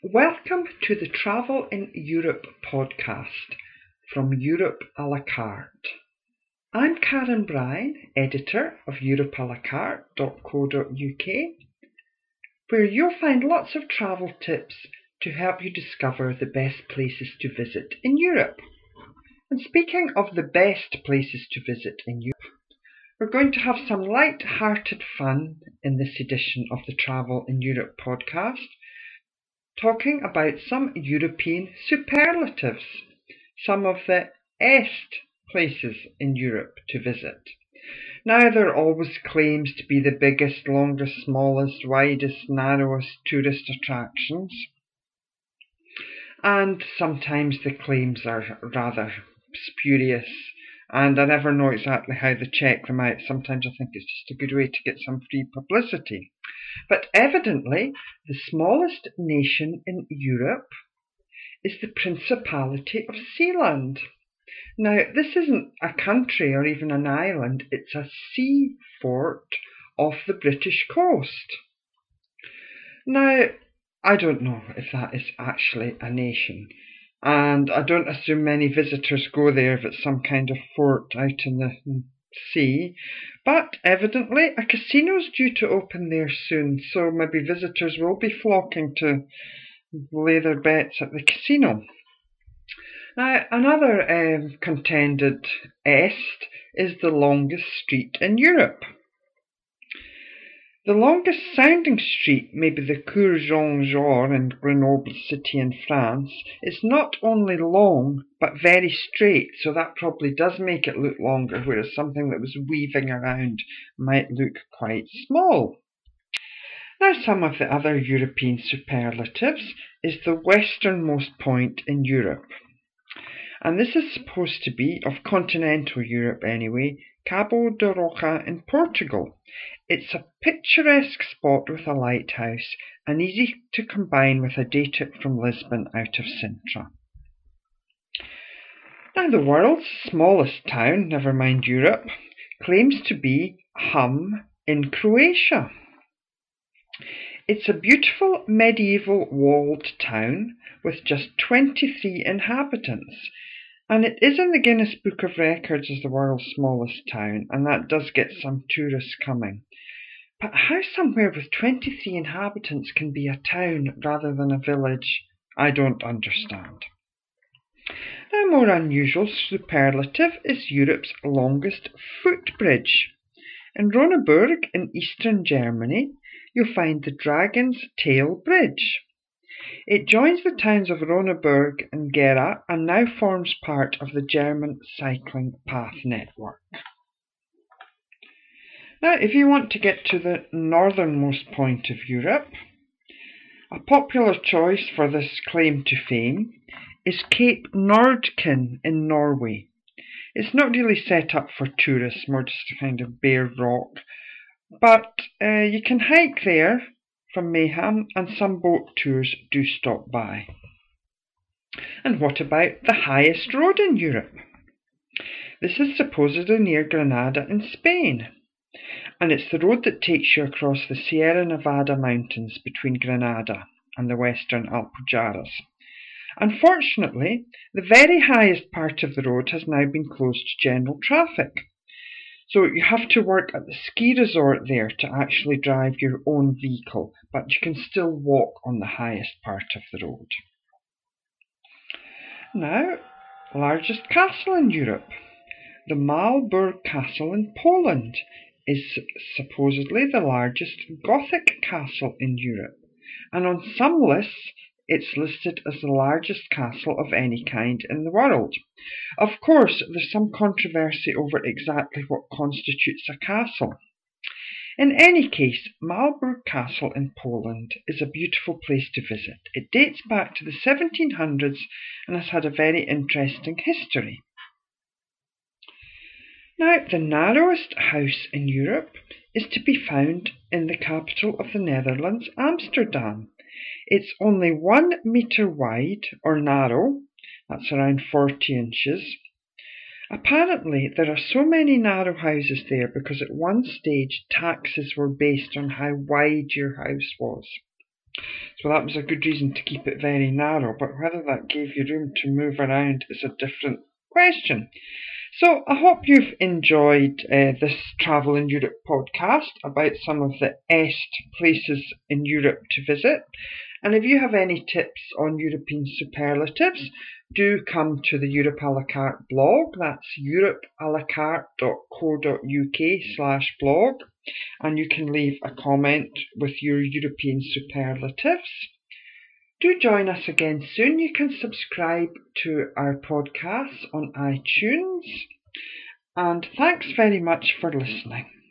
Welcome to the Travel in Europe podcast from Europe à la carte. I'm Karen Bryan, editor of europealacarte.co.uk, where you'll find lots of travel tips to help you discover the best places to visit in Europe. And speaking of the best places to visit in Europe, we're going to have some light-hearted fun in this edition of the Travel in Europe podcast, talking about some European superlatives, some of the best places in Europe to visit. Now, there always claims to be the biggest, longest, smallest, widest, narrowest tourist attractions, and sometimes the claims are rather spurious, and I never know exactly how they check them out. Sometimes I think it's just a good way to get some free publicity. But evidently, the smallest nation in Europe is the Principality of Sealand. Now, this isn't a country or even an island, it's a sea fort off the British coast. Now, I don't know if that is actually a nation, and I don't assume many visitors go there if it's some kind of fort out in the sea, but evidently a casino's due to open there soon, so maybe visitors will be flocking to lay their bets at the casino. Now, another contended est is the longest street in Europe. The longest sounding street, maybe the Cours Jean-Jaurès in Grenoble city in France, is not only long but very straight, so that probably does make it look longer, whereas something that was weaving around might look quite small. Now, some of the other European superlatives is the westernmost point in Europe. And this is supposed to be, of continental Europe anyway, Cabo da Roca in Portugal. It's a picturesque spot with a lighthouse and easy to combine with a day trip from Lisbon out of Sintra. Now, the world's smallest town, never mind Europe, claims to be Hum in Croatia. It's a beautiful medieval walled town with just 23 inhabitants. And it is in the Guinness Book of Records as the world's smallest town, and that does get some tourists coming. But how somewhere with 23 inhabitants can be a town rather than a village, I don't understand. A more unusual superlative is Europe's longest footbridge. In Ronneburg in eastern Germany, you'll find the Dragon's Tail Bridge. It joins the towns of Ronneburg and Gera and now forms part of the German cycling path network. Now, if you want to get to the northernmost point of Europe, a popular choice for this claim to fame is Cape Nordkinn in Norway. It's not really set up for tourists, more just a kind of bare rock, but you can hike there from Mayhem, and some boat tours do stop by. And what about the highest road in Europe? This is supposedly near Granada in Spain, and it's the road that takes you across the Sierra Nevada mountains between Granada and the western Alpujarras. Unfortunately, the very highest part of the road has now been closed to general traffic. So you have to work at the ski resort there to actually drive your own vehicle, but you can still walk on the highest part of the road. Now, largest castle in Europe. The Malbork Castle in Poland is supposedly the largest Gothic castle in Europe, and on some lists it's listed as the largest castle of any kind in the world. Of course, there's some controversy over exactly what constitutes a castle. In any case, Malbork Castle in Poland is a beautiful place to visit. It dates back to the 1700s and has had a very interesting history. Now, the narrowest house in Europe is to be found in the capital of the Netherlands, Amsterdam. It's only 1 metre wide, or narrow, that's around 40 inches. Apparently, there are so many narrow houses there because at one stage taxes were based on how wide your house was. So that was a good reason to keep it very narrow, but whether that gave you room to move around is a different question. So I hope you've enjoyed this Travel in Europe podcast about some of the est places in Europe to visit. And if you have any tips on European superlatives, do come to the Europe a la carte blog. That's europealacarte.co.uk/blog. And you can leave a comment with your European superlatives. Do join us again soon. You can subscribe to our podcasts on iTunes. And thanks very much for listening.